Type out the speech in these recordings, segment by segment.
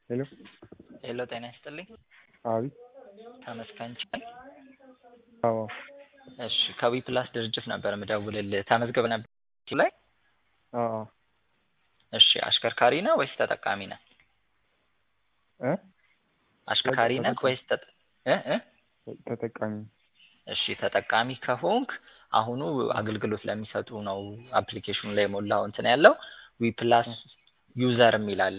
ሄሎ ሄሎ ጤና ይስጥልኝ። አቤት። ተመስገን ቻይ። አዎ እሺ ከዊ ፕላስ ድርጅት ነበር የምደውልልህ። ተመዝግበህ ነበር ላይ? አዎ እሺ አሽከርካሪ ነህ ወይስ ተጠቃሚ ነህ? እ አሽከርካሪ ነህ ወይስ ተጠቃሚ? እሺ ተጠቃሚ ከሆንክ አሁኑ አገልግሎት ለሚሰጡ ነው አፕሊኬሽኑ ላይ ሞላው እንትን ያለው ዊ ፕላስ ዩዘር የሚል አለ።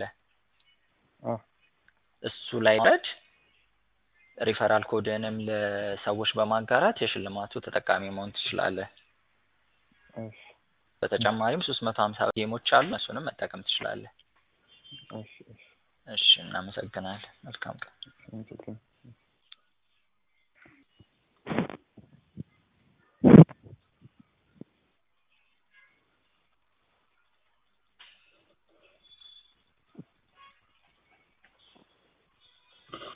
እሱ ላይ ወረድ ሪፈራል ኮድንም ለሰዎች በማጋራት የሽልማቱ ተጠቃሚ መሆን ትችላለህ። እሺ በተጨማሪም 350 ጌሞች አሉ፣ እሱንም መጠቀም ትችላለህ። እሺ እሺ እናመሰግናለን። መልካም ቀን። እሺ